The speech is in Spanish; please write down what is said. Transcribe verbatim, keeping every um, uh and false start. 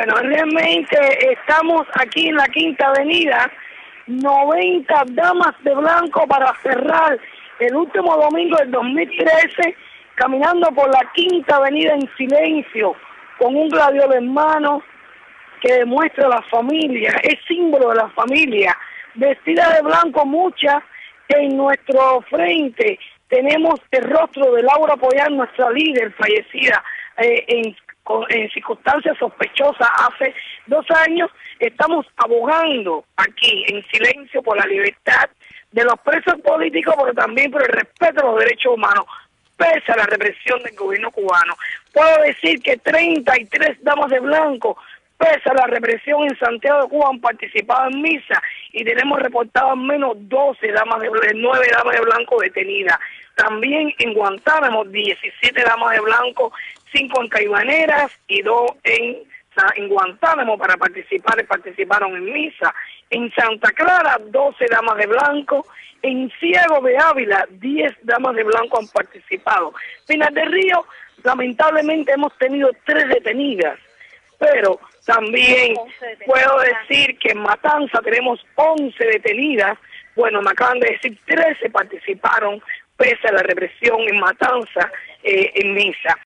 Bueno, realmente estamos aquí en la Quinta Avenida, noventa damas de blanco para cerrar el último domingo del dos mil trece, caminando por la Quinta Avenida en silencio, con un gladiola en mano que demuestra la familia, es símbolo de la familia, vestida de blanco muchas. En nuestro frente tenemos el rostro de Laura Pollán, nuestra líder fallecida eh, en, en circunstancias sospechosas hace dos años. Estamos abogando aquí en silencio por la libertad de los presos políticos, pero también por el respeto a los derechos humanos, pese a la represión del gobierno cubano. Puedo decir que treinta y tres damas de blanco, pese a la represión en Santiago de Cuba, han participado en misa y tenemos reportado al menos doce damas de nueve damas de blanco detenidas. También en Guantánamo, diecisiete damas de blanco, cinco en Caimaneras y dos en, en Guantánamo para participar, participaron en misa. En Santa Clara, doce damas de blanco. En Ciego de Ávila, diez damas de blanco han participado. Pinar del Río, lamentablemente hemos tenido tres detenidas, pero también puedo decir que en Matanza tenemos once detenidas. Bueno, me acaban de decir trece participaron pese a la represión en Matanza, eh, en misa.